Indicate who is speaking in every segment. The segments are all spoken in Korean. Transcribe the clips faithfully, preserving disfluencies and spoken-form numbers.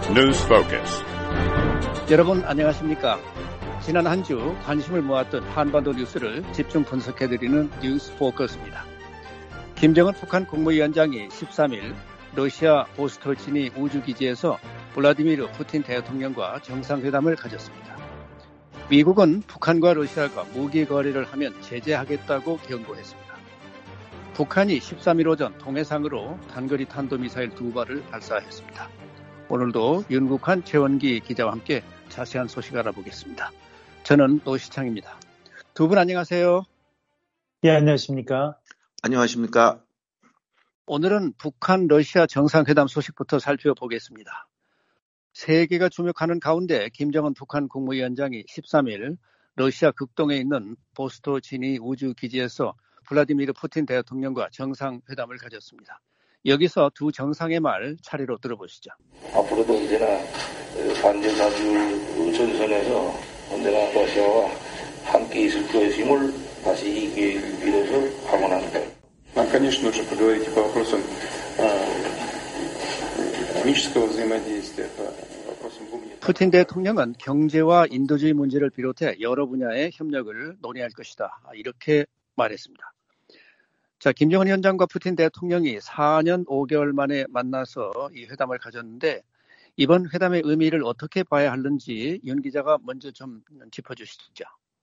Speaker 1: News Focus.
Speaker 2: 여러분 안녕하십니까? 지난 한 주 관심을 모았던 한반도 뉴스를 집중 분석해드리는 뉴스 포커스입니다. 김정은 북한 국무위원장이 십삼 일 러시아 보스토치니 우주기지에서 블라디미르 푸틴 대통령과 정상회담을 가졌습니다. 미국은 북한과 러시아가 무기 거래를 하면 제재하겠다고 경고했습니다. 북한이 십삼 일 오전 동해상으로 단거리 탄도미사일 두 발을 발사했습니다. 오늘도 윤국한 최원기 기자와 함께 자세한 소식 알아보겠습니다. 저는 노시창입니다. 두 분 안녕하세요.
Speaker 3: 예, 안녕하십니까?
Speaker 4: 안녕하십니까?
Speaker 2: 오늘은 북한 러시아 정상회담 소식부터 살펴보겠습니다. 세계가 주목하는 가운데 김정은 북한 국무위원장이 십삼 일 러시아 극동에 있는 보스토치니 우주기지에서 블라디미르 푸틴 대통령과 정상회담을 가졌습니다. 여기서 두 정상의 말 차례로 들어보시죠.
Speaker 5: 앞으로도 언제나 반전사주 전선에서 언제나 러시아와 함께 있을 것임을 다시 이 기회를 빌어서 확언합니다.
Speaker 6: Конечно, нужно поговорить по вопросам экономического взаимодействия, по вопросам гуманитарного.
Speaker 2: 푸틴 대통령은 경제와 인도주의 문제를 비롯해 여러 분야의 협력을 논의할 것이다. 이렇게 말했습니다. 자, 김정은 위원장과 푸틴 대통령이 사 년 오 개월 만에 만나서 이 회담을 가졌는데 이번 회담의 의미를 어떻게 봐야 하는지 윤 기자가 먼저 좀 짚어주시죠.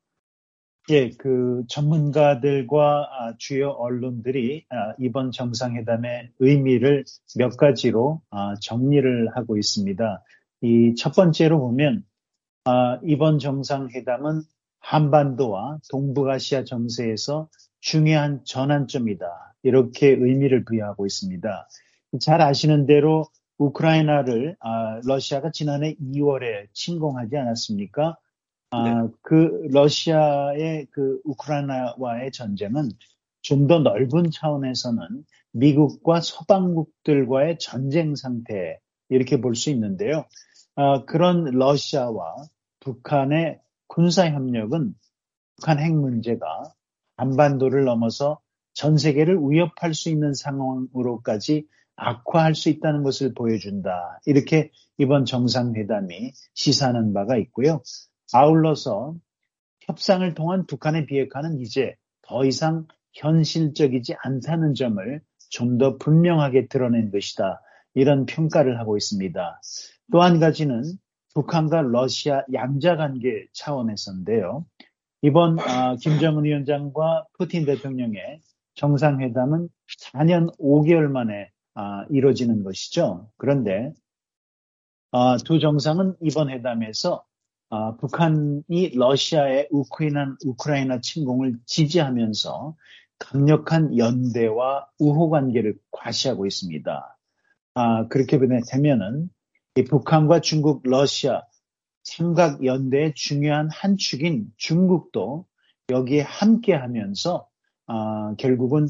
Speaker 3: 예, 그 전문가들과 주요 언론들이 이번 정상회담의 의미를 몇 가지로 정리를 하고 있습니다. 이 첫 번째로 보면 이번 정상회담은 한반도와 동북아시아 정세에서 중요한 전환점이다. 이렇게 의미를 부여하고 있습니다. 잘 아시는 대로 우크라이나를 러시아가 지난해 이월에 침공하지 않았습니까? 아, 네. 그 러시아의 그 우크라이나와의 전쟁은 좀 더 넓은 차원에서는 미국과 서방국들과의 전쟁 상태 이렇게 볼 수 있는데요. 아, 그런 러시아와 북한의 군사 협력은 북한 핵 문제가 한반도를 넘어서 전 세계를 위협할 수 있는 상황으로까지 악화할 수 있다는 것을 보여준다. 이렇게 이번 정상회담이 시사하는 바가 있고요. 아울러서 협상을 통한 북한의 비핵화는 이제 더 이상 현실적이지 않다는 점을 좀 더 분명하게 드러낸 것이다. 이런 평가를 하고 있습니다. 또 한 가지는 북한과 러시아 양자관계 차원에서인데요. 이번 어, 김정은 위원장과 푸틴 대통령의 정상회담은 사 년 오 개월 만에 어, 이루어지는 것이죠. 그런데 어, 두 정상은 이번 회담에서 어, 북한이 러시아의 우크라이나, 우크라이나 침공을 지지하면서 강력한 연대와 우호 관계를 과시하고 있습니다. 아, 그렇게 되면은 이 북한과 중국, 러시아 삼각 연대의 중요한 한 축인 중국도 여기에 함께하면서 어, 결국은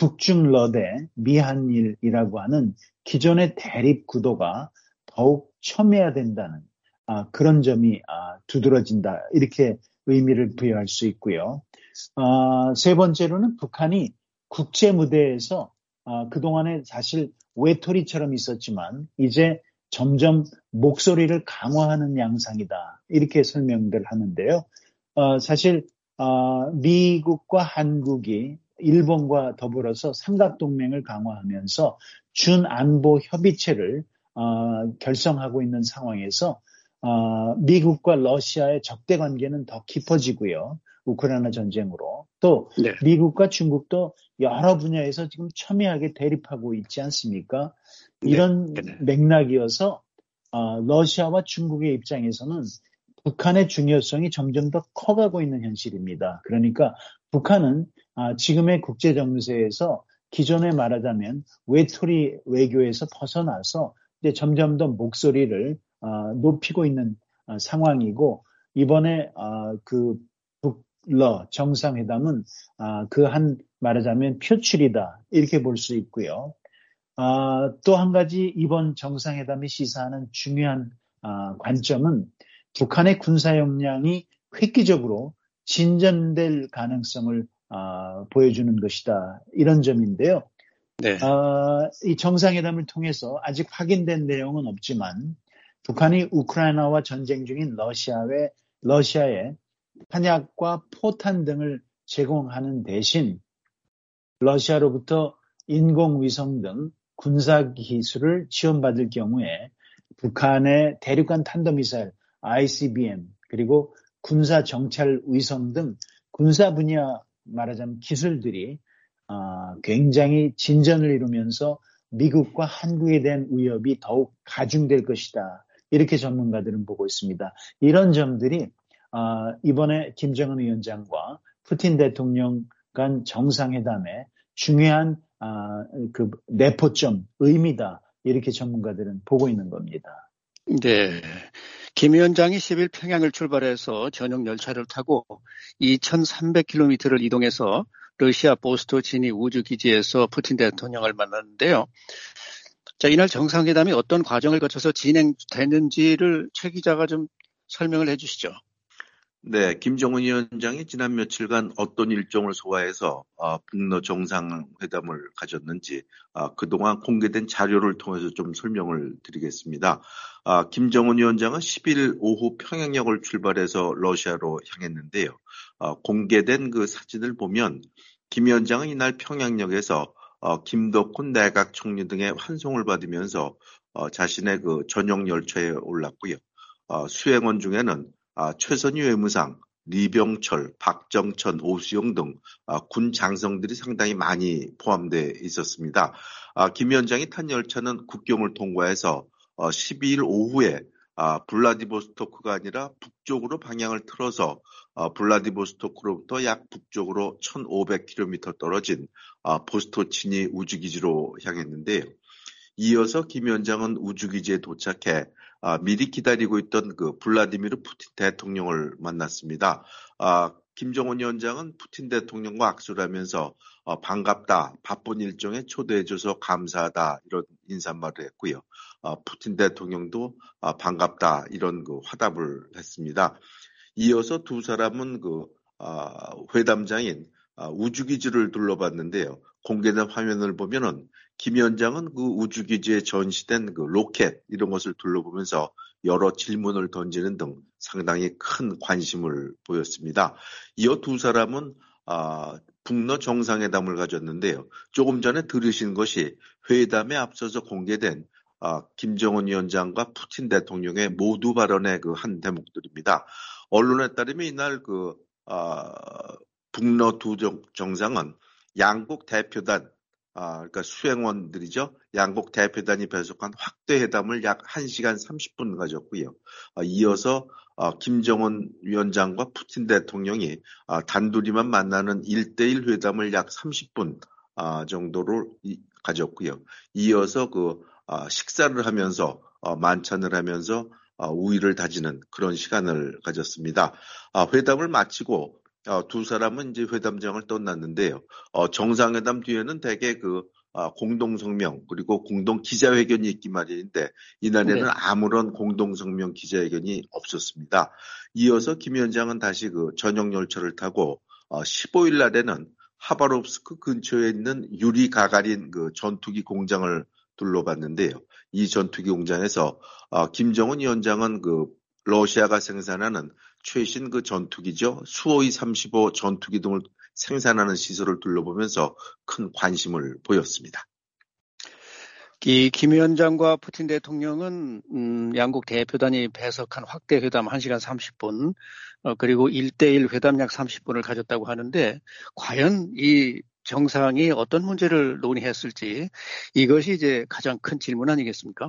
Speaker 3: 북중러대 미한일이라고 하는 기존의 대립 구도가 더욱 첨예화된다는 아, 그런 점이 아, 두드러진다. 이렇게 의미를 부여할 수 있고요. 아, 세 번째로는 북한이 국제 무대에서 아, 그동안에 사실 외톨이처럼 있었지만 이제 점점 목소리를 강화하는 양상이다. 이렇게 설명들 하는데요. 어, 사실 어, 미국과 한국이 일본과 더불어서 삼각동맹을 강화하면서 준안보 협의체를 어, 결성하고 있는 상황에서 어, 미국과 러시아의 적대 관계는 더 깊어지고요. 우크라이나 전쟁으로. 또 네. 미국과 중국도 여러 분야에서 지금 첨예하게 대립하고 있지 않습니까? 이런 네. 네. 맥락이어서 어, 러시아와 중국의 입장에서는 북한의 중요성이 점점 더 커가고 있는 현실입니다. 그러니까 북한은 아, 지금의 국제 정세에서 기존에 말하자면 외톨이 외교에서 벗어나서 이제 점점 더 목소리를 어, 높이고 있는 어, 상황이고 이번에 어, 그 북러 정상회담은 어, 그 한 말하자면 표출이다 이렇게 볼 수 있고요. 어, 또 한 가지 이번 정상회담이 시사하는 중요한 어, 관점은 북한의 군사 역량이 획기적으로 진전될 가능성을 어, 보여주는 것이다. 이런 점인데요. 네. 어, 이 정상회담을 통해서 아직 확인된 내용은 없지만 북한이 우크라이나와 전쟁 중인 러시아에, 러시아에 탄약과 포탄 등을 제공하는 대신 러시아로부터 인공위성 등 군사기술을 지원받을 경우에 북한의 대륙간 탄도미사일 아이씨비엠 그리고 군사정찰 위성 등 군사 분야 말하자면 기술들이 굉장히 진전을 이루면서 미국과 한국에 대한 위협이 더욱 가중될 것이다. 이렇게 전문가들은 보고 있습니다. 이런 점들이 이번에 김정은 위원장과 푸틴 대통령 간 정상회담의 중요한 그 내포점, 의미다. 이렇게 전문가들은 보고 있는 겁니다.
Speaker 2: 네. 김 위원장이 십 일 평양을 출발해서 전용 열차를 타고 이천삼백 킬로미터를 이동해서 러시아 보스토치니 우주기지에서 푸틴 대통령을 만났는데요. 자, 이날 정상회담이 어떤 과정을 거쳐서 진행됐는지를 최 기자가 좀 설명을 해 주시죠.
Speaker 1: 네, 김정은 위원장이 지난 며칠간 어떤 일정을 소화해서 어, 북러 정상회담을 가졌는지 어, 그동안 공개된 자료를 통해서 좀 설명을 드리겠습니다. 어, 김정은 위원장은 십 일 오후 평양역을 출발해서 러시아로 향했는데요. 어, 공개된 그 사진을 보면 김 위원장은 이날 평양역에서 어, 김덕훈 내각 총리 등의 환송을 받으면서 어, 자신의 그 전용 열차에 올랐고요. 어, 수행원 중에는 아, 최선희 외무상, 리병철, 박정천, 오수영 등 아, 군 장성들이 상당히 많이 포함되어 있었습니다. 아, 김 위원장이 탄 열차는 국경을 통과해서 어, 십이 일 오후에 아, 블라디보스토크가 아니라 북쪽으로 방향을 틀어서 어, 블라디보스토크로부터 약 북쪽으로 천오백 킬로미터 떨어진 아, 보스토치니 우주기지로 향했는데요. 이어서 김 위원장은 우주기지에 도착해 아, 미리 기다리고 있던 그 블라디미르 푸틴 대통령을 만났습니다. 아, 김정은 위원장은 푸틴 대통령과 악수를 하면서 어, 반갑다, 바쁜 일정에 초대해줘서 감사하다 이런 인사말을 했고요. 어, 푸틴 대통령도 어, 반갑다 이런 그 화답을 했습니다. 이어서 두 사람은 그 어, 회담장인 어, 우주기지를 둘러봤는데요. 공개된 화면을 보면은 김 위원장은 그 우주기지에 전시된 그 로켓 이런 것을 둘러보면서 여러 질문을 던지는 등 상당히 큰 관심을 보였습니다. 이어 두 사람은 아, 북러 정상회담을 가졌는데요. 조금 전에 들으신 것이 회담에 앞서서 공개된 아, 김정은 위원장과 푸틴 대통령의 모두 발언의 그 한 대목들입니다. 언론에 따르면 이날 그 아, 북러 두 정상은 양국 대표단 아, 그러니까 수행원들이죠. 양국 대표단이 배석한 확대 회담을 약 한 시간 삼십 분 가졌고요. 아, 이어서 아, 김정은 위원장과 푸틴 대통령이 아, 단둘이만 만나는 일 대일 회담을 약 삼십 분 아, 정도로 이, 가졌고요. 이어서 그 아, 식사를 하면서 아, 만찬을 하면서 아, 우위를 다지는 그런 시간을 가졌습니다. 아, 회담을 마치고 어, 두 사람은 이제 회담장을 떠났는데요. 어, 정상회담 뒤에는 대개 그 어, 공동성명 그리고 공동 기자회견이 있기 마련인데 이날에는 네. 아무런 공동성명 기자회견이 없었습니다. 이어서 김 위원장은 다시 그 전용 열차를 타고 어, 십오 일 날에는 하바롭스크 근처에 있는 유리 가가린 그 전투기 공장을 둘러봤는데요. 이 전투기 공장에서 어, 김정은 위원장은 그 러시아가 생산하는 최신 그 전투기죠. 수호이 삼십오 전투기 등을 생산하는 시설을 둘러보면서 큰 관심을 보였습니다.
Speaker 2: 이 김 위원장과 푸틴 대통령은 음, 양국 대표단이 배석한 확대 회담 한 시간 삼십 분 어, 그리고 일 대일 회담 약 삼십 분을 가졌다고 하는데 과연 이 정상이 어떤 문제를 논의했을지 이것이 이제 가장 큰 질문 아니겠습니까?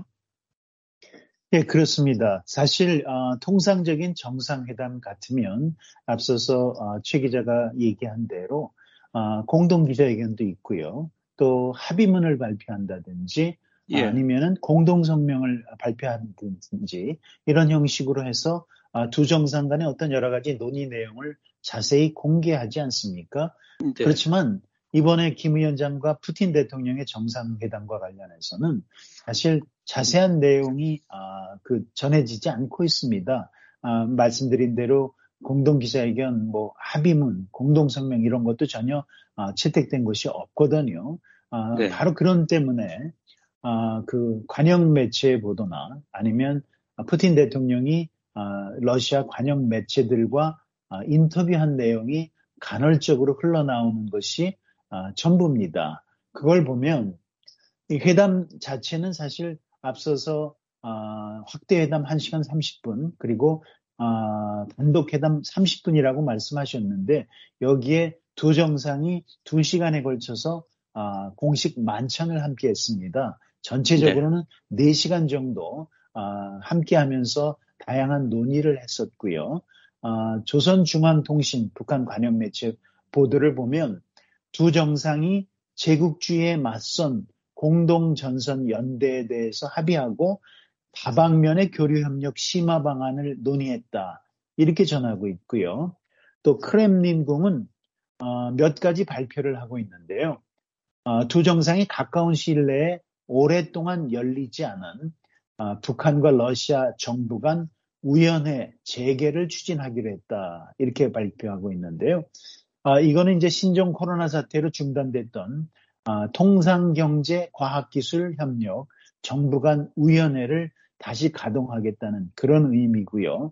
Speaker 3: 예, 그렇습니다. 사실 어, 통상적인 정상회담 같으면 앞서서 어, 최 기자가 얘기한 대로 어, 공동기자회견도 있고요. 또 합의문을 발표한다든지 예. 아니면은 공동성명을 발표한다든지 이런 형식으로 해서 어, 두 정상 간의 어떤 여러 가지 논의 내용을 자세히 공개하지 않습니까? 네. 그렇지만 이번에 김 위원장과 푸틴 대통령의 정상회담과 관련해서는 사실 자세한 내용이 아, 그 전해지지 않고 있습니다. 아, 말씀드린 대로 공동기자회견, 뭐 합의문, 공동성명 이런 것도 전혀 아, 채택된 것이 없거든요. 아, 네. 바로 그런 때문에 아, 그 관영 매체의 보도나 아니면 푸틴 대통령이 러시아 관영 매체들과 인터뷰한 내용이 간헐적으로 흘러나오는 것이 전부입니다. 그걸 보면 이 회담 자체는 사실 앞서서 확대 회담 한 시간 삼십 분 그리고 단독 회담 삼십 분이라고 말씀하셨는데 여기에 두 정상이 두 시간에 걸쳐서 공식 만찬을 함께 했습니다. 전체적으로는 네, 네 시간 정도 함께 하면서 다양한 논의를 했었고요. 조선중앙통신 북한 관영 매체 보도를 보면 두 정상이 제국주의에 맞선 공동전선 연대에 대해서 합의하고 다방면의 교류협력 심화 방안을 논의했다. 이렇게 전하고 있고요. 또 크렘린궁은 몇 가지 발표를 하고 있는데요. 두 정상이 가까운 시일 내에 오랫동안 열리지 않은 북한과 러시아 정부 간 위원회 재개를 추진하기로 했다. 이렇게 발표하고 있는데요. 이거는 이제 신종 코로나 사태로 중단됐던 통상경제 과학기술 협력 정부 간 위원회를 다시 가동하겠다는 그런 의미고요.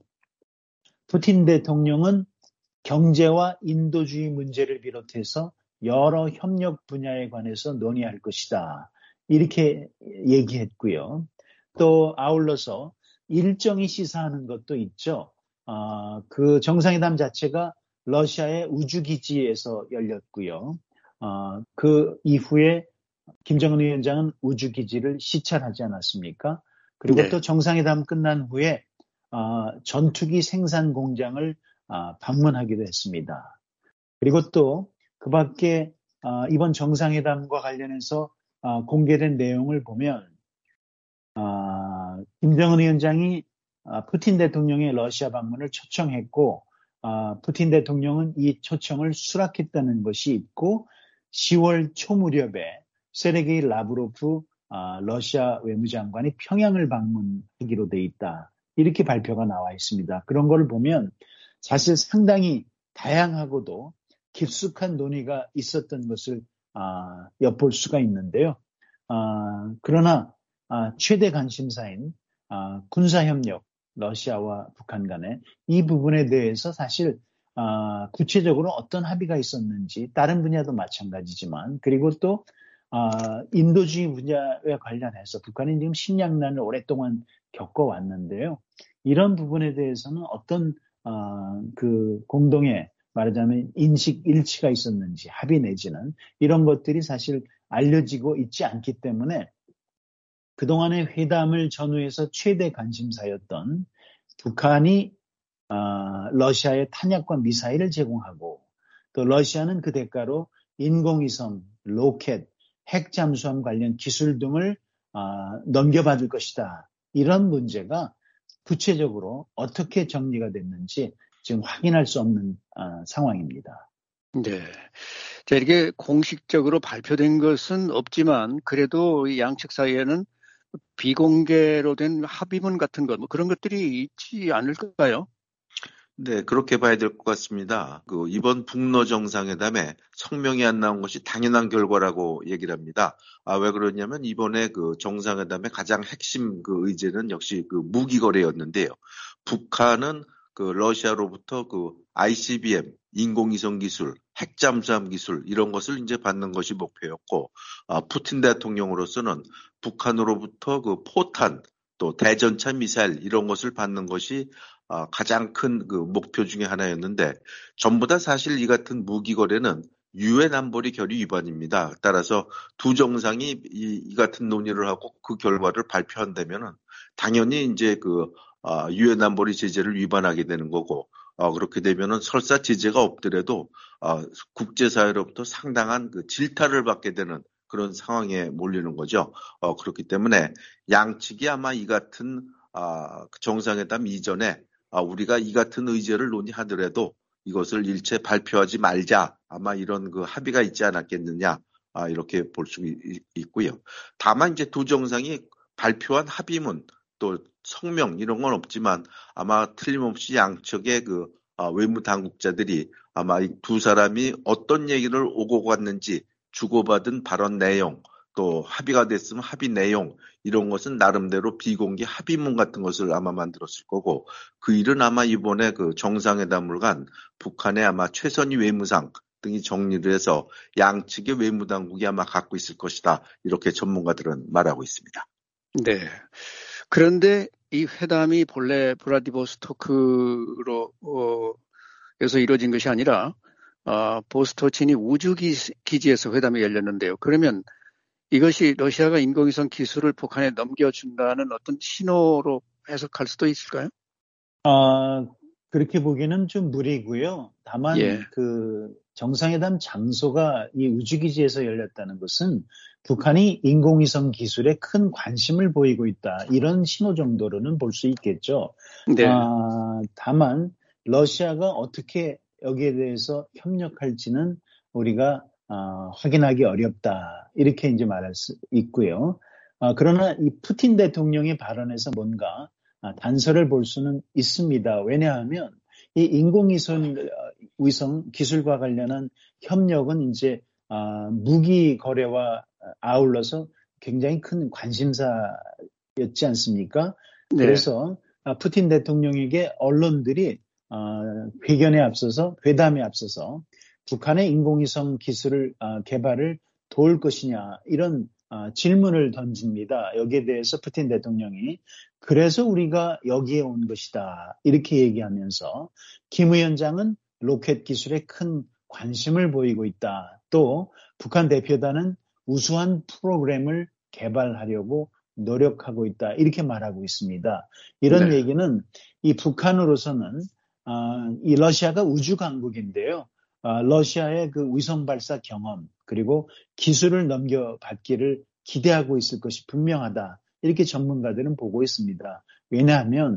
Speaker 3: 푸틴 대통령은 경제와 인도주의 문제를 비롯해서 여러 협력 분야에 관해서 논의할 것이다. 이렇게 얘기했고요. 또 아울러서 일정이 시사하는 것도 있죠. 어, 그 정상회담 자체가 러시아의 우주기지에서 열렸고요. 어, 그 이후에 김정은 위원장은 우주기지를 시찰하지 않았습니까? 그리고 네. 또 정상회담 끝난 후에 어, 전투기 생산 공장을 어, 방문하기도 했습니다. 그리고 또 그 밖에 어, 이번 정상회담과 관련해서 어, 공개된 내용을 보면 어, 김정은 위원장이 어, 푸틴 대통령의 러시아 방문을 초청했고 어, 푸틴 대통령은 이 초청을 수락했다는 것이 있고 시월 초 무렵에 세르게이 라브로프 어, 러시아 외무장관이 평양을 방문하기로 돼 있다. 이렇게 발표가 나와 있습니다. 그런 걸 보면 사실 상당히 다양하고도 깊숙한 논의가 있었던 것을 어, 엿볼 수가 있는데요. 어, 그러나 어, 최대 관심사인 어, 군사협력, 러시아와 북한 간의 이 부분에 대해서 사실 어, 구체적으로 어떤 합의가 있었는지 다른 분야도 마찬가지지만 그리고 또 어, 인도주의 분야에 관련해서 북한이 지금 식량난을 오랫동안 겪어왔는데요. 이런 부분에 대해서는 어떤 어, 그 공동의 말하자면 인식 일치가 있었는지 합의 내지는 이런 것들이 사실 알려지고 있지 않기 때문에 그동안의 회담을 전후해서 최대 관심사였던 북한이 어, 러시아에 탄약과 미사일을 제공하고 또 러시아는 그 대가로 인공위성, 로켓, 핵 잠수함 관련 기술 등을 어, 넘겨받을 것이다. 이런 문제가 구체적으로 어떻게 정리가 됐는지 지금 확인할 수 없는 어, 상황입니다.
Speaker 2: 네. 자, 이렇게 공식적으로 발표된 것은 없지만 그래도 양측 사이에는 비공개로 된 합의문 같은 것, 뭐 그런 것들이 있지 않을까요?
Speaker 1: 네, 그렇게 봐야 될 것 같습니다. 그 이번 북러 정상회담에 성명이 안 나온 것이 당연한 결과라고 얘기를 합니다. 아, 왜 그러냐면 이번에 그 정상회담의 가장 핵심 그 의제는 역시 그 무기 거래였는데요. 북한은 그 러시아로부터 그 아이씨비엠, 인공위성 기술, 핵 잠수함 기술 이런 것을 이제 받는 것이 목표였고, 아, 푸틴 대통령으로서는 북한으로부터 그 포탄 또 대전차 미사일 이런 것을 받는 것이 어, 가장 큰 그 목표 중에 하나였는데 전부 다 사실 이 같은 무기 거래는 유엔 안보리 결의 위반입니다. 따라서 두 정상이 이, 이 같은 논의를 하고 그 결과를 발표한다면은 당연히 이제 그 어, 유엔 안보리 제재를 위반하게 되는 거고 어, 그렇게 되면은 설사 제재가 없더라도 어, 국제사회로부터 상당한 그 질타를 받게 되는 그런 상황에 몰리는 거죠. 어, 그렇기 때문에 양측이 아마 이 같은 아, 정상회담 이전에 아, 우리가 이 같은 의제를 논의하더라도 이것을 일체 발표하지 말자. 아마 이런 그 합의가 있지 않았겠느냐. 아, 이렇게 볼 수 있고요. 다만 이제 두 정상이 발표한 합의문 또 성명 이런 건 없지만 아마 틀림없이 양측의 그 아, 외무 당국자들이 아마 이 두 사람이 어떤 얘기를 오고 갔는지 주고받은 발언 내용 또 합의가 됐으면 합의 내용 이런 것은 나름대로 비공개 합의문 같은 것을 아마 만들었을 거고 그 일은 아마 이번에 그 정상회담을 간 북한의 아마 최선희 외무상 등이 정리를 해서 양측의 외무당국이 아마 갖고 있을 것이다. 이렇게 전문가들은 말하고 있습니다.
Speaker 2: 네. 그런데 이 회담이 본래 블라디보스토크로 어, 에서 이루어진 것이 아니라 어, 보스토치니 우주기지에서 회담이 열렸는데요. 그러면 이것이 러시아가 인공위성 기술을 북한에 넘겨준다는 어떤 신호로 해석할 수도 있을까요?
Speaker 3: 아, 그렇게 보기는 좀 무리고요. 다만
Speaker 2: 예.
Speaker 3: 그 정상회담 장소가 이 우주기지에서 열렸다는 것은 북한이 인공위성 기술에 큰 관심을 보이고 있다. 이런 신호 정도로는 볼 수 있겠죠.
Speaker 2: 네.
Speaker 3: 아, 다만 러시아가 어떻게 여기에 대해서 협력할지는 우리가 아, 확인하기 어렵다. 이렇게 이제 말할 수 있고요. 아, 그러나 이 푸틴 대통령의 발언에서 뭔가 아, 단서를 볼 수는 있습니다. 왜냐하면 이 인공위성 위성 기술과 관련한 협력은 이제 아, 무기 거래와 아울러서 굉장히 큰 관심사였지 않습니까?
Speaker 2: 네.
Speaker 3: 그래서 아, 푸틴 대통령에게 언론들이 아, 회견에 앞서서 회담에 앞서서 북한의 인공위성 기술을 아, 개발을 도울 것이냐 이런 아, 질문을 던집니다. 여기에 대해서 푸틴 대통령이 그래서 우리가 여기에 온 것이다 이렇게 얘기하면서 김 위원장은 로켓 기술에 큰 관심을 보이고 있다. 또 북한 대표단은 우수한 프로그램을 개발하려고 노력하고 있다. 이렇게 말하고 있습니다. 이런
Speaker 2: 네.
Speaker 3: 얘기는 이 북한으로서는 아, 이 러시아가 우주 강국인데요. 아, 러시아의 그 위성 발사 경험 그리고 기술을 넘겨받기를 기대하고 있을 것이 분명하다. 이렇게 전문가들은 보고 있습니다. 왜냐하면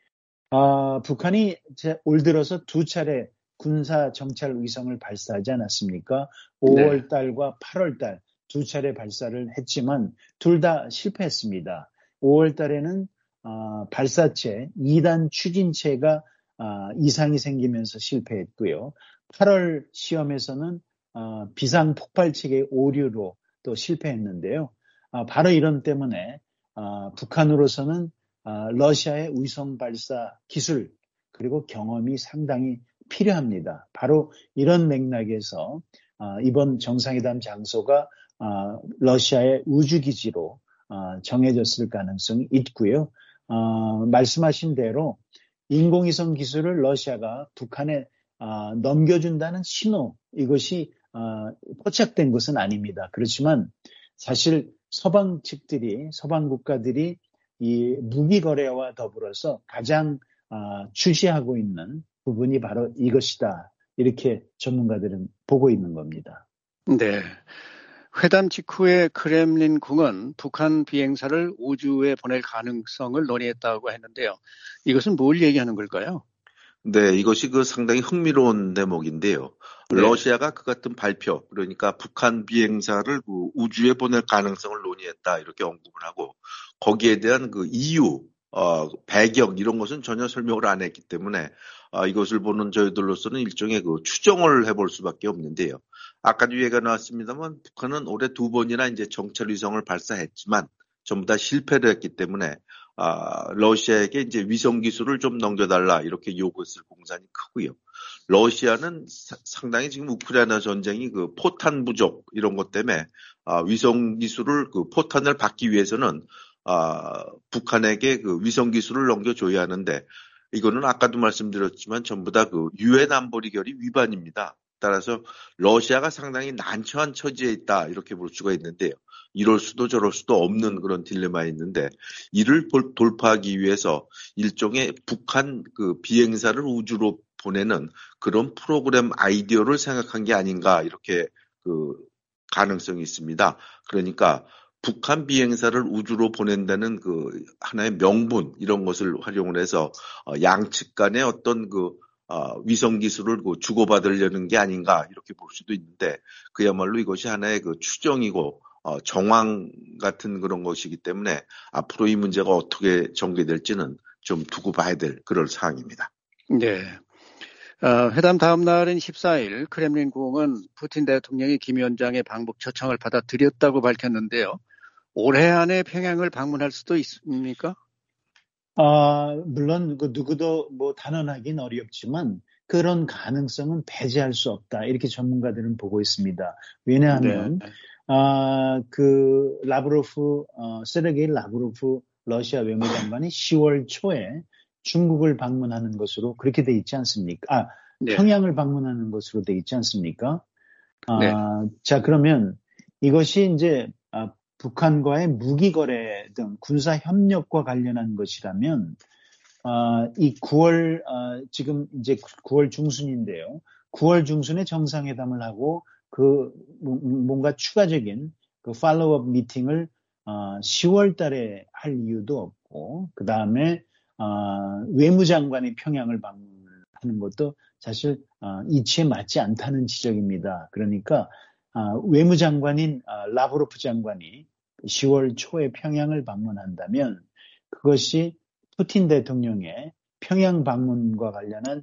Speaker 3: 아, 북한이 올 들어서 두 차례 군사 정찰 위성을 발사하지 않았습니까? 오월 달과 팔월 달 두 차례 발사를 했지만 둘 다 실패했습니다. 오월 달에는 아, 발사체 이 단 추진체가 아, 이상이 생기면서 실패했고요. 팔월 시험에서는 아, 비상 폭발체계 오류로 또 실패했는데요. 아, 바로 이런 때문에 아, 북한으로서는 아, 러시아의 위성 발사 기술 그리고 경험이 상당히 필요합니다. 바로 이런 맥락에서 아, 이번 정상회담 장소가 아, 러시아의 우주기지로 아, 정해졌을 가능성이 있고요. 아, 말씀하신 대로 인공위성 기술을 러시아가 북한에 아, 넘겨준다는 신호 이것이 아, 포착된 것은 아닙니다. 그렇지만 사실 서방 측들이 서방 국가들이 이 무기 거래와 더불어서 가장 아, 주시하고 있는 부분이 바로 이것이다. 이렇게 전문가들은 보고 있는 겁니다.
Speaker 2: 네. 회담 직후에 크렘린궁은 북한 비행사를 우주에 보낼 가능성을 논의했다고 했는데요. 이것은 뭘 얘기하는 걸까요?
Speaker 1: 네, 이것이 그 상당히 흥미로운 대목인데요.
Speaker 2: 네.
Speaker 1: 러시아가 그 같은 발표, 그러니까 북한 비행사를 그 우주에 보낼 가능성을 논의했다 이렇게 언급을 하고 거기에 대한 그 이유, 어, 배경 이런 것은 전혀 설명을 안 했기 때문에 어, 이것을 보는 저희들로서는 일종의 그 추정을 해볼 수밖에 없는데요. 아까도 얘기가 나왔습니다만 북한은 올해 두 번이나 이제 정찰 위성을 발사했지만 전부 다 실패를 했기 때문에 아, 러시아에게 이제 위성 기술을 좀 넘겨달라 이렇게 요구했을 공산이 크고요. 러시아는 사, 상당히 지금 우크라이나 전쟁이 그 포탄 부족 이런 것 때문에 아, 위성 기술을 그 포탄을 받기 위해서는 아, 북한에게 그 위성 기술을 넘겨줘야 하는데 이거는 아까도 말씀드렸지만 전부 다 그 유엔 안보리결의 위반입니다. 따라서 러시아가 상당히 난처한 처지에 있다 이렇게 볼 수가 있는데요. 이럴 수도 저럴 수도 없는 그런 딜레마에 있는데 이를 돌파하기 위해서 일종의 북한 그 비행사를 우주로 보내는 그런 프로그램 아이디어를 생각한 게 아닌가 이렇게 그 가능성이 있습니다. 그러니까 북한 비행사를 우주로 보낸다는 그 하나의 명분 이런 것을 활용을 해서 양측 간의 어떤 그 어, 위성 기술을 그 주고받으려는 게 아닌가 이렇게 볼 수도 있는데 그야말로 이것이 하나의 그 추정이고 어, 정황 같은 그런 것이기 때문에 앞으로 이 문제가 어떻게 전개될지는 좀 두고 봐야 될 그럴 사항입니다.
Speaker 2: 네. 어, 회담 다음 날인 십사 일 크렘린궁은 푸틴 대통령이 김 위원장의 방북 초청을 받아들였다고 밝혔는데요. 올해 안에 평양을 방문할 수도 있습니까?
Speaker 3: 아, 물론 그 누구도 뭐 단언하기는 어렵지만 그런 가능성은 배제할 수 없다. 이렇게 전문가들은 보고 있습니다. 왜냐하면
Speaker 2: 네.
Speaker 3: 아, 그 라브로프 어, 세르게이 라브로프 러시아 외무장관이 시월 초에 중국을 방문하는 것으로 그렇게 돼 있지 않습니까? 아,
Speaker 2: 네.
Speaker 3: 평양을 방문하는 것으로 돼 있지 않습니까?
Speaker 2: 네.
Speaker 3: 아, 자, 그러면 이것이 이제 아, 북한과의 무기 거래 등 군사 협력과 관련한 것이라면 아, 이 구월 아, 지금 이제 구월 중순인데요. 구월 중순에 정상회담을 하고 그 뭔가 추가적인 그 팔로우업 미팅을 아, 시월 달에 할 이유도 없고 그 다음에 아, 외무장관이 평양을 방문하는 것도 사실 아, 이치에 맞지 않다는 지적입니다. 그러니까 아, 외무장관인 아, 라브로프 장관이 시월 초에 평양을 방문한다면 그것이 푸틴 대통령의 평양 방문과 관련한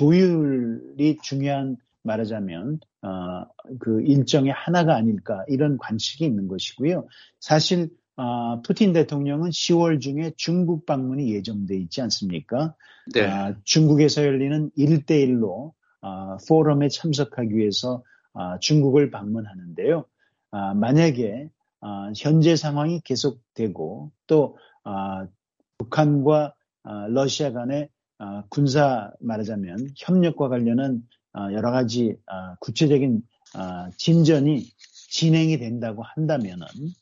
Speaker 3: 조율이 중요한 말하자면 어, 그 일정의 하나가 아닐까 이런 관측이 있는 것이고요. 사실 어, 푸틴 대통령은 시월 중에 중국 방문이 예정돼 있지 않습니까?
Speaker 2: 네.
Speaker 3: 어, 중국에서 열리는 일 대일로 어, 포럼에 참석하기 위해서 어, 중국을 방문하는데요. 어, 만약에 어, 현재 상황이 계속되고 또 어, 북한과 러시아 간의 군사 말하자면 협력과 관련한 여러 가지 구체적인 진전이 진행이 된다고 한다면은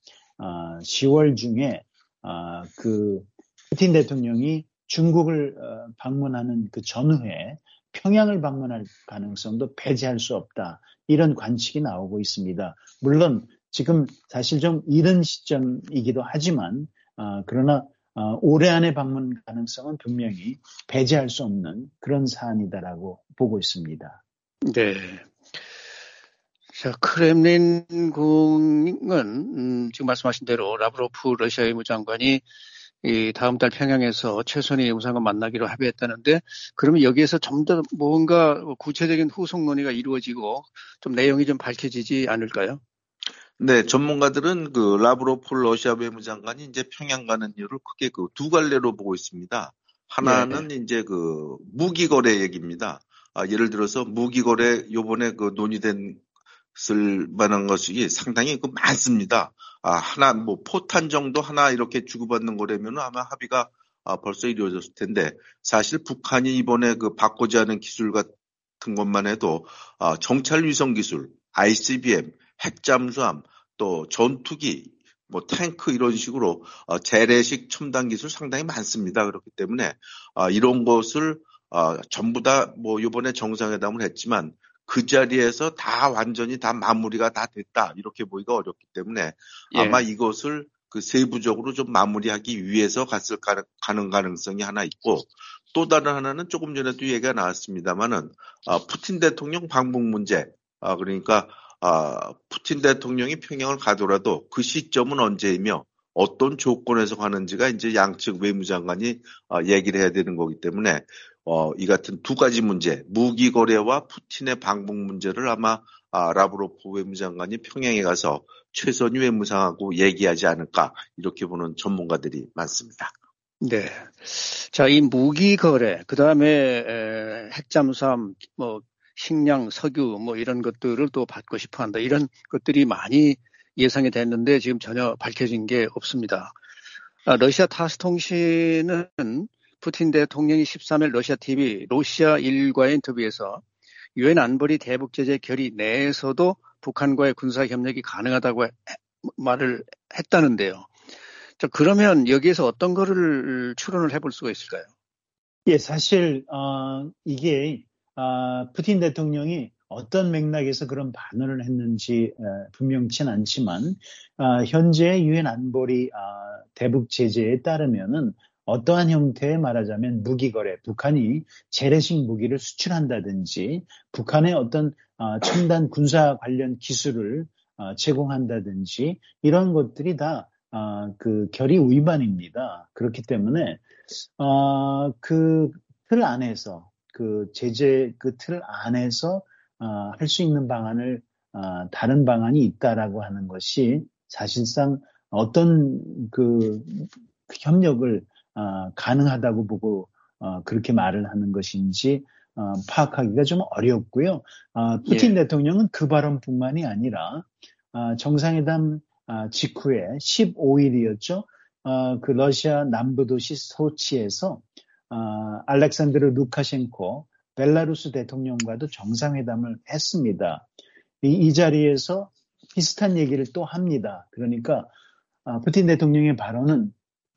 Speaker 3: 시월 중에 그 푸틴 대통령이 중국을 방문하는 그 전후에 평양을 방문할 가능성도 배제할 수 없다. 이런 관측이 나오고 있습니다. 물론 지금 사실 좀 이른 시점이기도 하지만 그러나 어, 올해 안에 방문 가능성은 분명히 배제할 수 없는 그런 사안이다라고 보고 있습니다.
Speaker 2: 네. 자, 크렘린궁은 음, 지금 말씀하신 대로 라브로프 러시아 외무장관이 이 다음 달 평양에서 최선희 외무상과 만나기로 합의했다는데 그러면 여기에서 좀 더 뭔가 구체적인 후속 논의가 이루어지고 좀 내용이 좀 밝혀지지 않을까요?
Speaker 1: 네, 전문가들은 그 라브로프 러시아 외무장관이 이제 평양 가는 이유를 크게 그 두 갈래로 보고 있습니다. 하나는
Speaker 2: 예.
Speaker 1: 이제 그 무기 거래 얘기입니다. 아, 예를 들어서 무기 거래 요번에 그 논의된 쓸 만한 것이 상당히 그 많습니다. 아, 하나 뭐 포탄 정도 하나 이렇게 주고받는 거라면 아마 합의가 아, 벌써 이루어졌을 텐데 사실 북한이 이번에 그 바꾸지 않은 기술 같은 것만 해도 아, 정찰 위성 기술, 아이씨비엠, 핵잠수함, 또 전투기, 뭐 탱크 이런 식으로 어, 재래식 첨단 기술 상당히 많습니다. 그렇기 때문에 아, 이런 것을 아, 전부 다 뭐 이번에 정상회담을 했지만 그 자리에서 다 완전히 다 마무리가 다 됐다 이렇게 보기가 어렵기 때문에 아마
Speaker 2: 예.
Speaker 1: 이것을 그 세부적으로 좀 마무리하기 위해서 갔을 가능 가능성이 하나 있고 또 다른 하나는 조금 전에도 얘기가 나왔습니다만은 아, 푸틴 대통령 방북 문제 아, 그러니까 아, 푸틴 대통령이 평양을 가더라도 그 시점은 언제이며 어떤 조건에서 가는지가 이제 양측 외무장관이 아, 얘기를 해야 되는 거기 때문에 어, 이 같은 두 가지 문제, 무기 거래와 푸틴의 방북 문제를 아마 아, 라브로프 외무장관이 평양에 가서 최선희 외무상하고 얘기하지 않을까 이렇게 보는 전문가들이 많습니다.
Speaker 2: 네. 자, 이 무기 거래, 그 다음에 핵잠수함, 뭐 식량, 석유, 뭐 이런 것들을 또 받고 싶어한다. 이런 것들이 많이 예상이 됐는데 지금 전혀 밝혀진 게 없습니다. 아, 러시아 타스 통신은 푸틴 대통령이 십삼 일 러시아 티비 러시아 일과의 인터뷰에서 유엔 안보리 대북 제재 결의 내에서도 북한과의 군사 협력이 가능하다고 해, 말을 했다는데요. 자, 그러면 여기에서 어떤 거를 추론을 해볼 수가 있을까요?
Speaker 3: 예, 사실 어, 이게 어, 푸틴 대통령이 어떤 맥락에서 그런 반응을 했는지 어, 분명치는 않지만 어, 현재 유엔 안보리 어, 대북 제재에 따르면은 어떠한 형태의 말하자면 무기 거래, 북한이 재래식 무기를 수출한다든지 북한의 어떤 어, 첨단 군사 관련 기술을 어, 제공한다든지 이런 것들이 다 어, 그 결의 위반입니다. 그렇기 때문에 어, 그 틀 안에서 그 제재 그 틀 안에서 어, 할 수 있는 방안을 어, 다른 방안이 있다라고 하는 것이 사실상 어떤 그 협력을 어, 가능하다고 보고 어, 그렇게 말을 하는 것인지 어, 파악하기가 좀 어렵고요. 어, 푸틴
Speaker 2: 예.
Speaker 3: 대통령은 그 발언뿐만이 아니라 어, 정상회담 어, 직후에 십오 일이었죠. 어, 그 러시아 남부 도시 소치에서 어, 알렉산드르 루카셴코 벨라루스 대통령과도 정상회담을 했습니다. 이, 이 자리에서 비슷한 얘기를 또 합니다. 그러니까 어, 푸틴 대통령의 발언은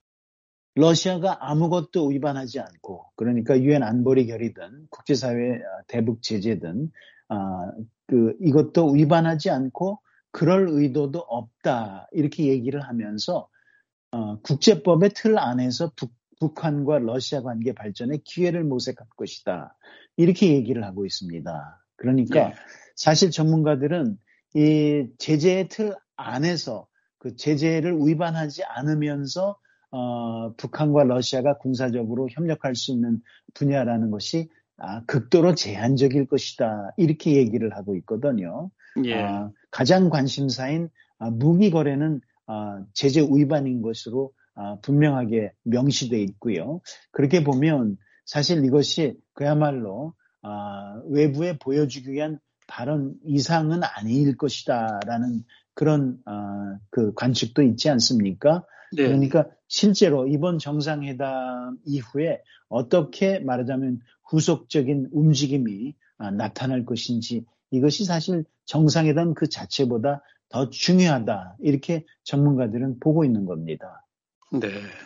Speaker 3: 러시아가 아무것도 위반하지 않고, 그러니까 유엔 안보리 결의든 국제사회 대북 제재든 어, 그 이것도 위반하지 않고 그럴 의도도 없다 이렇게 얘기를 하면서 어, 국제법의 틀 안에서 북, 북한과 러시아 관계 발전에 기회를 모색할 것이다 이렇게 얘기를 하고 있습니다. 그러니까
Speaker 2: 예.
Speaker 3: 사실 전문가들은 이 제재의 틀 안에서 그 제재를 위반하지 않으면서 어, 북한과 러시아가 군사적으로 협력할 수 있는 분야라는 것이 아, 극도로 제한적일 것이다 이렇게 얘기를 하고 있거든요.
Speaker 2: 예.
Speaker 3: 아, 가장 관심사인 아, 무기 거래는 아, 제재 위반인 것으로 아, 분명하게 명시되어 있고요. 그렇게 보면 사실 이것이 그야말로 아, 외부에 보여주기 위한 발언 이상은 아닐 것이다라는 그런 아, 그 관측도 있지 않습니까?
Speaker 2: 네.
Speaker 3: 그러니까 실제로 이번 정상회담 이후에 어떻게 말하자면 후속적인 움직임이 아, 나타날 것인지 이것이 사실 정상회담 그 자체보다 더 중요하다 이렇게 전문가들은 보고 있는 겁니다.
Speaker 2: 네.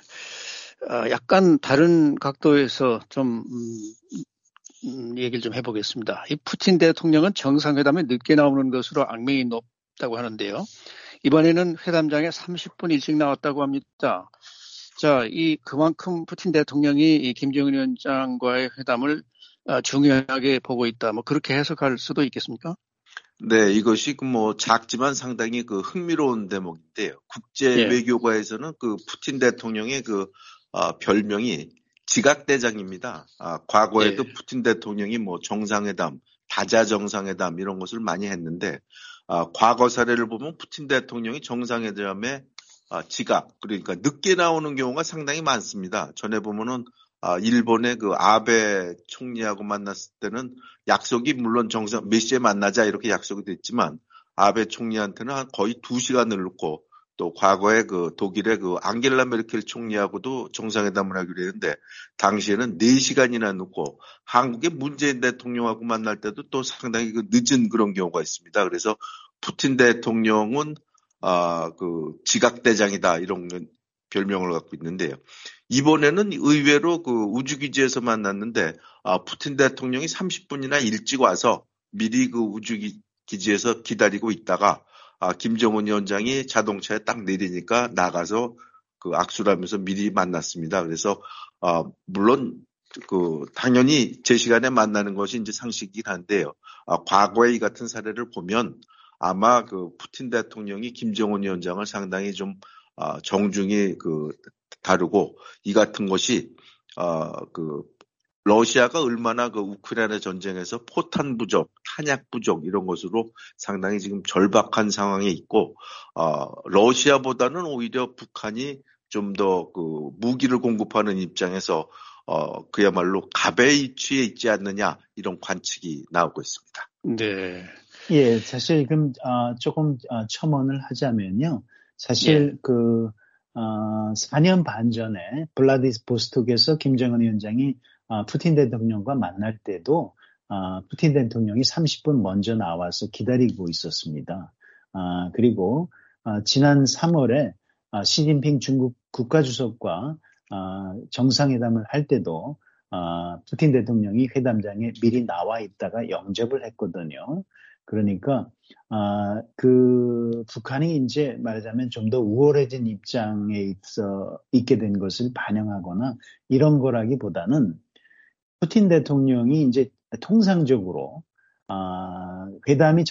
Speaker 2: 아, 약간 다른 각도에서 좀 음, 음, 얘기를 좀 해보겠습니다. 이 푸틴 대통령은 정상회담에 늦게 나오는 것으로 악명이 높다고 하는데요. 이번에는 회담장에 삼십 분 일찍 나왔다고 합니다. 자, 이 그만큼 푸틴 대통령이 이 김정은 위원장과의 회담을 아, 중요하게 보고 있다. 뭐 그렇게 해석할 수도 있겠습니까?
Speaker 1: 네, 이것이 그 뭐 작지만 상당히 그 흥미로운 대목인데요. 국제
Speaker 2: 예.
Speaker 1: 외교가에서는 그 푸틴 대통령의 그 어, 별명이 지각대장입니다. 아, 과거에도
Speaker 2: 예.
Speaker 1: 푸틴 대통령이 뭐 정상회담, 다자 정상회담 이런 것을 많이 했는데 아, 과거 사례를 보면 푸틴 대통령이 정상회담에 아, 지각 그러니까 늦게 나오는 경우가 상당히 많습니다. 전에 보면은 아, 일본의 그 아베 총리하고 만났을 때는 약속이 물론 정상 몇 시에 만나자 이렇게 약속이 됐지만 아베 총리한테는 한 거의 두 시간을 놓고 또 과거에 그 독일의 그 앙겔라 메르켈 총리하고도 정상회담을 하기로 했는데 당시에는 네 시간이나 놓고 한국의 문재인 대통령하고 만날 때도 또 상당히 그 늦은 그런 경우가 있습니다. 그래서 푸틴 대통령은 아, 그 지각대장이다 이런 별명을 갖고 있는데요. 이번에는 의외로 그 우주기지에서 만났는데 아, 푸틴 대통령이 삼십 분이나 일찍 와서 미리 그 우주기지에서 기다리고 있다가 아, 김정은 위원장이 자동차에 딱 내리니까 나가서 그 악수를 하면서 미리 만났습니다. 그래서 아, 물론 그 당연히 제 시간에 만나는 것이 이제 상식이긴 한데요. 아, 과거의 이 같은 사례를 보면 아마 그 푸틴 대통령이 김정은 위원장을 상당히 좀 아, 정중히 그 다루고 이 같은 것이 어, 그 러시아가 얼마나 그 우크라이나 전쟁에서 포탄 부족, 탄약 부족 이런 것으로 상당히 지금 절박한 상황에 있고 어, 러시아보다는 오히려 북한이 좀 더 그 무기를 공급하는 입장에서 어, 그야말로 갑의 위치에 있지 않느냐 이런 관측이 나오고 있습니다.
Speaker 2: 네.
Speaker 3: 예, 사실 그럼 어, 조금 어, 첨언을 하자면요. 사실
Speaker 2: 예.
Speaker 3: 그 어, 사 년 반 전에 블라디보스톡에서 김정은 위원장이 어, 푸틴 대통령과 만날 때도 어, 푸틴 대통령이 삼십 분 먼저 나와서 기다리고 있었습니다. 어, 그리고 어, 지난 삼월에 어, 시진핑 중국 국가주석과 어, 정상회담을 할 때도 어, 푸틴 대통령이 회담장에 미리 나와 있다가 영접을 했거든요. 그러니까 아, 그 북한이 이제 말하자면 좀 더 우월해진 입장에 있어 있게 된 것을 반영하거나 이런 거라기보다는 푸틴 대통령이 이제 통상적으로 아, 회담이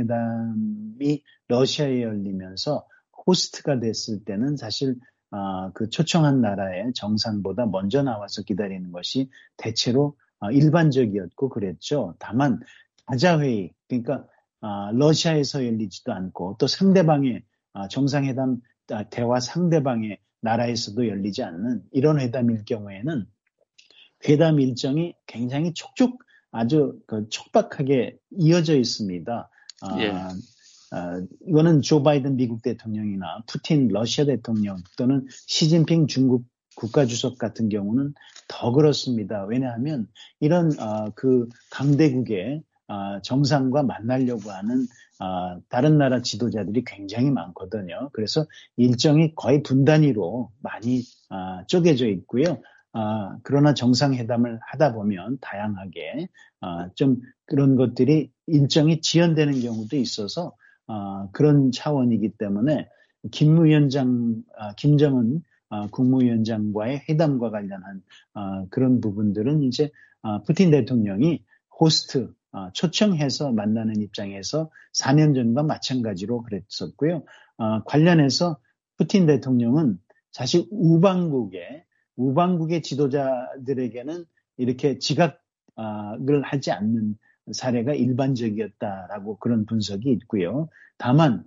Speaker 3: 정상회담이 러시아에 열리면서 호스트가 됐을 때는 사실 아, 그 초청한 나라의 정상보다 먼저 나와서 기다리는 것이 대체로 일반적이었고 그랬죠. 다만 다자회의, 그러니까 러시아에서 열리지도 않고 또 상대방의 정상회담 대화 상대방의 나라에서도 열리지 않는 이런 회담일 경우에는 회담 일정이 굉장히 촉촉 아주 그 촉박하게 이어져 있습니다.
Speaker 2: 예.
Speaker 3: 아, 아, 이거는 조 바이든 미국 대통령이나 푸틴 러시아 대통령 또는 시진핑 중국 국가주석 같은 경우는 더 그렇습니다. 왜냐하면 이런 아, 그 강대국의 아, 정상과 만나려고 하는 아, 다른 나라 지도자들이 굉장히 많거든요. 그래서 일정이 거의 분 단위로 많이 아, 쪼개져 있고요. 아, 그러나 정상회담을 하다 보면 다양하게 아, 좀 그런 것들이 일정이 지연되는 경우도 있어서 아, 그런 차원이기 때문에 김위원장, 아, 김정은 아, 국무위원장과의 회담과 관련한 아, 그런 부분들은 이제 아, 푸틴 대통령이 호스트 아, 초청해서 만나는 입장에서 사 년 전과 마찬가지로 그랬었고요. 아, 관련해서 푸틴 대통령은 사실 우방국의 우방국의 지도자들에게는 이렇게 지각을 하지 않는 사례가 일반적이었다라고 그런 분석이 있고요. 다만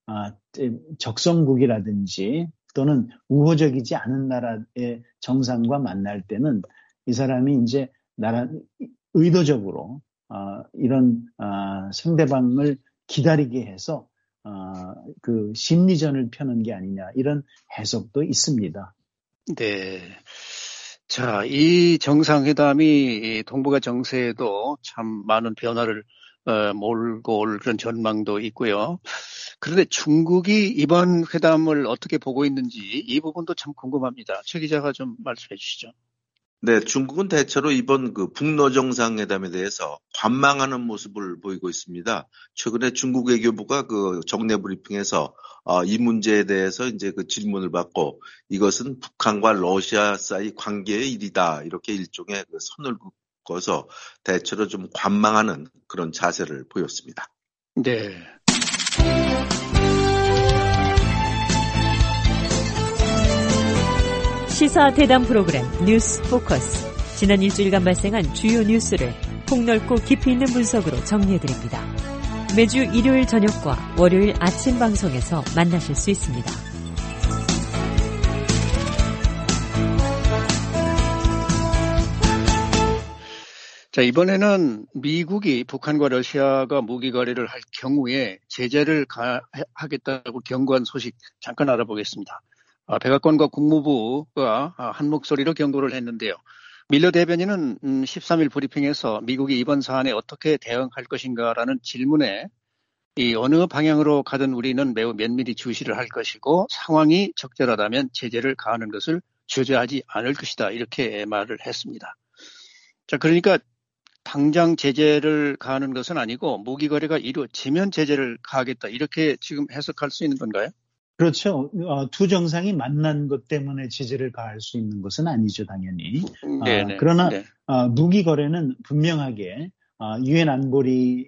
Speaker 3: 적성국이라든지 또는 우호적이지 않은 나라의 정상과 만날 때는 이 사람이 이제 나라 의도적으로 이런 상대방을 기다리게 해서 그 심리전을 펴는 게 아니냐 이런 해석도 있습니다.
Speaker 2: 네. 자, 이 정상회담이 동북아 정세에도 참 많은 변화를 어, 몰고 올 그런 전망도 있고요. 그런데 중국이 이번 회담을 어떻게 보고 있는지 이 부분도 참 궁금합니다. 최 기자가 좀 말씀해 주시죠.
Speaker 1: 네, 중국은 대체로 이번 그 북러 정상회담에 대해서 관망하는 모습을 보이고 있습니다. 최근에 중국 외교부가 그 정례 브리핑에서 어, 이 문제에 대해서 이제 그 질문을 받고 이것은 북한과 러시아 사이 관계의 일이다 이렇게 일종의 그 선을 긋고서 대체로 좀 관망하는 그런 자세를 보였습니다.
Speaker 2: 네.
Speaker 4: 시사 대담 프로그램 뉴스 포커스. 지난 일주일간 발생한 주요 뉴스를 폭넓고 깊이 있는 분석으로 정리해드립니다. 매주 일요일 저녁과 월요일 아침 방송에서 만나실 수 있습니다.
Speaker 2: 자, 이번에는 미국이 북한과 러시아가 무기 거래를 할 경우에 제재를 가, 하겠다고 경고한 소식 잠깐 알아보겠습니다. 아, 백악관과 국무부가 한 목소리로 경고를 했는데요. 밀러 대변인은 십삼 일 브리핑에서 미국이 이번 사안에 어떻게 대응할 것인가라는 질문에 이 어느 방향으로 가든 우리는 매우 면밀히 주시를 할 것이고 상황이 적절하다면 제재를 가하는 것을 주저하지 않을 것이다. 이렇게 말을 했습니다. 자, 그러니까 당장 제재를 가하는 것은 아니고 무기 거래가 이루어지면 제재를 가하겠다. 이렇게 지금 해석할 수 있는 건가요?
Speaker 3: 그렇죠. 어, 두 정상이 만난 것 때문에 제재를 가할 수 있는 것은 아니죠, 당연히. 어, 그러나 네. 어, 무기 거래는 분명하게 유엔 어, 안보리가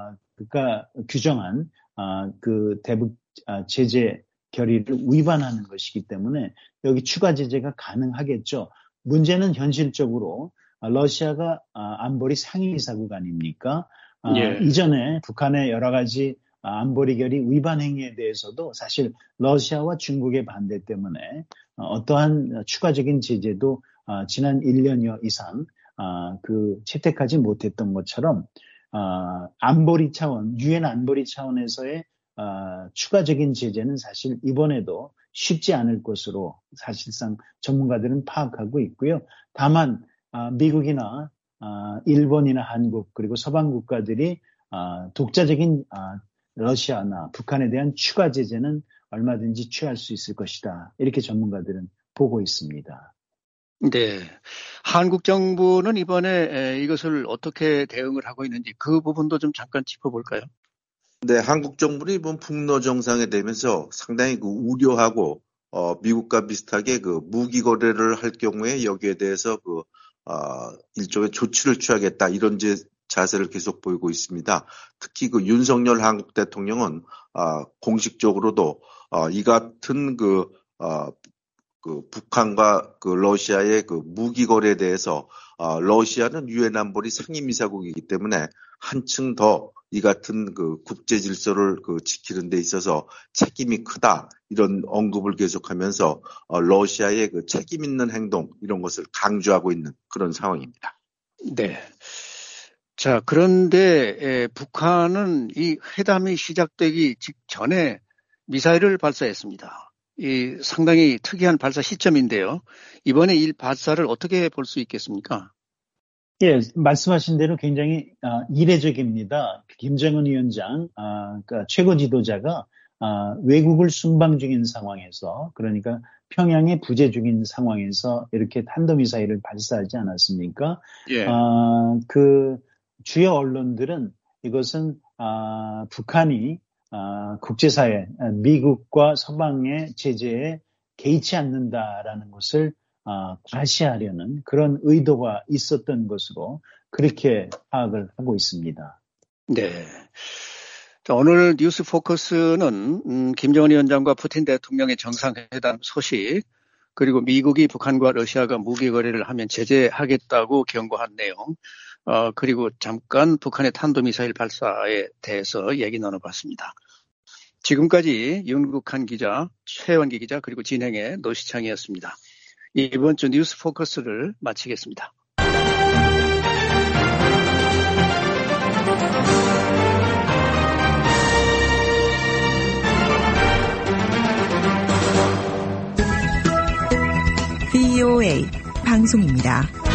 Speaker 3: 어, 규정한 어, 그 대북 어, 제재 결의를 위반하는 것이기 때문에 여기 추가 제재가 가능하겠죠. 문제는 현실적으로 러시아가 어, 안보리 상임이사국 아닙니까? 어, 예. 이전에 북한의 여러 가지 안보리 결의 위반 행위에 대해서도 사실 러시아와 중국의 반대 때문에 어떠한 추가적인 제재도 지난 일 년여 이상 그 채택하지 못했던 것처럼 안보리 차원, 유엔 안보리 차원에서의 추가적인 제재는 사실 이번에도 쉽지 않을 것으로 사실상 전문가들은 파악하고 있고요. 다만 미국이나 일본이나 한국 그리고 서방 국가들이 독자적인 러시아나 북한에 대한 추가 제재는 얼마든지 취할 수 있을 것이다. 이렇게 전문가들은 보고 있습니다.
Speaker 2: 네. 한국 정부는 이번에 이것을 어떻게 대응을 하고 있는지 그 부분도 좀 잠깐 짚어볼까요?
Speaker 1: 네, 한국 정부는 이번 북러 정상회 되면서 상당히 그 우려하고 어, 미국과 비슷하게 그 무기 거래를 할 경우에 여기에 대해서 그 어, 일종의 조치를 취하겠다 이런 제 자세를 계속 보이고 있습니다. 특히 그 윤석열 한국 대통령은 어, 공식적으로도 어, 이 같은 그, 어, 그 그 북한과 그 러시아의 그 무기 거래에 대해서 어, 러시아는 유엔 안보리 상임이사국이기 때문에 한층 더 이 같은 그 국제 질서를 그 지키는 데 있어서 책임이 크다 이런 언급을 계속하면서 어, 러시아의 그 책임 있는 행동 이런 것을 강조하고 있는 그런 상황입니다.
Speaker 2: 네. 자, 그런데 에, 북한은 이 회담이 시작되기 직전에 미사일을 발사했습니다. 이 상당히 특이한 발사 시점인데요. 이번에 이 발사를 어떻게 볼 수 있겠습니까?
Speaker 3: 예, 말씀하신 대로 굉장히 아, 이례적입니다. 김정은 위원장, 아, 그러니까 최고 지도자가 아, 외국을 순방 중인 상황에서, 그러니까 평양에 부재 중인 상황에서 이렇게 탄도미사일을 발사하지 않았습니까?
Speaker 2: 예.
Speaker 3: 아, 그 주요 언론들은 이것은 아, 북한이 아, 국제사회, 미국과 서방의 제재에 개의치 않는다라는 것을 아, 과시하려는 그런 의도가 있었던 것으로 그렇게 파악을 하고 있습니다.
Speaker 2: 네. 자, 오늘 뉴스 포커스는 음, 김정은 위원장과 푸틴 대통령의 정상회담 소식, 그리고 미국이 북한과 러시아가 무기 거래를 하면 제재하겠다고 경고한 내용, 어, 그리고 잠깐 북한의 탄도미사일 발사에 대해서 얘기 나눠봤습니다. 지금까지 윤국한 기자, 최원기 기자, 그리고 진행의 노시창이었습니다. 이번 주 뉴스 포커스를 마치겠습니다.
Speaker 7: 브이오에이 방송입니다.